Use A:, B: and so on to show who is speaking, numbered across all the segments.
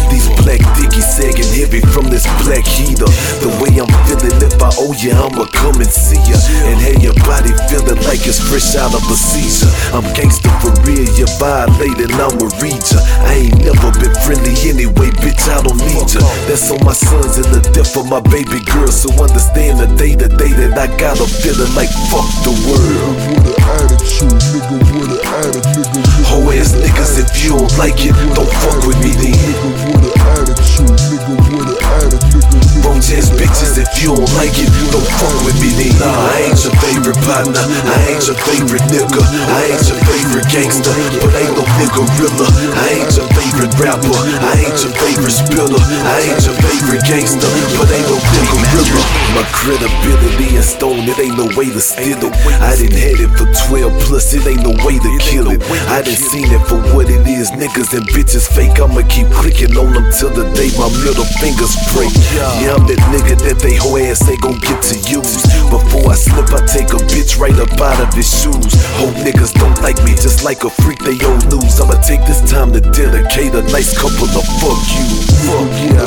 A: These black dickies sagging heavy from this black heater. The way I'm feeling, if I owe you, I'ma come and see ya. And have your body feeling like it's fresh out of a seizure. I'm gangster for real, you violated, I'ma read ya. I ain't never been friendly anyway, bitch, I don't need ya. That's on my sons and the death of my baby girl. So understand the day that I got a feeling like fuck the world.
B: With an attitude, nigga with an attitude.
A: Hoe ass niggas, if you don't like it, don't fuck with me then.
B: Nigga with an attitude, nigga with an attitude.
A: Roach ass bitches, if you don't like it, don't fuck with me then. Nah, I ain't your favorite partner, I ain't your favorite nigga, I ain't your favorite gangster, but ain't no nigga realer. I ain't your favorite rapper, I ain't your favorite spiller, I ain't your favorite gangster, but ain't no nigga realer. My credibility is stone, it ain't no way to steal it. I done had it for 12 plus, it ain't no way to kill it. I done seen it for what it is, niggas and bitches fake. I'ma keep clicking on them till the day my middle fingers break. Yeah, I'm that nigga that they hoe ass ain't gon' get to use. Before I slip, I take a bitch right up out of his shoes. Whole niggas don't like me, just like a freak they own news. I'ma take this time to dedicate a nice couple of fuck you. Fuck yeah.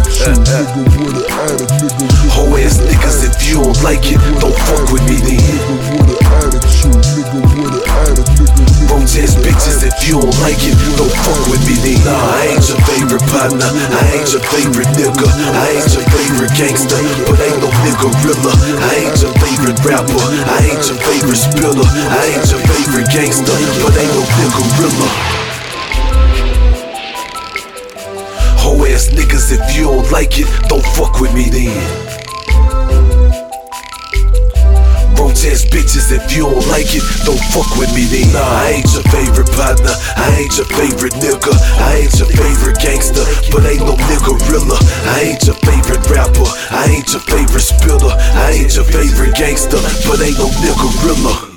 A: Hoe ass niggas, if you don't like it, don't fuck with me then. Roach ass bitches, if you don't like it, don't fuck with me then. Nah, I ain't your favorite partner, I ain't your favorite nigga, I ain't your favorite gangster, but ain't no nigga realer. I ain't your favorite rapper, I ain't your favorite spiller, I ain't your favorite gangster, but ain't no nigga realer. Hoe ass niggas, if you don't like it, don't fuck with me then. Roach ass bitches, if you don't like it, don't fuck with me then. Nah, I ain't your favorite partner, I ain't your favorite nigga, I ain't your favorite gangster, but ain't no nigga realer. I ain't your favorite rapper, I ain't your favorite spiller, I ain't your favorite gangster, but ain't no nigga realer.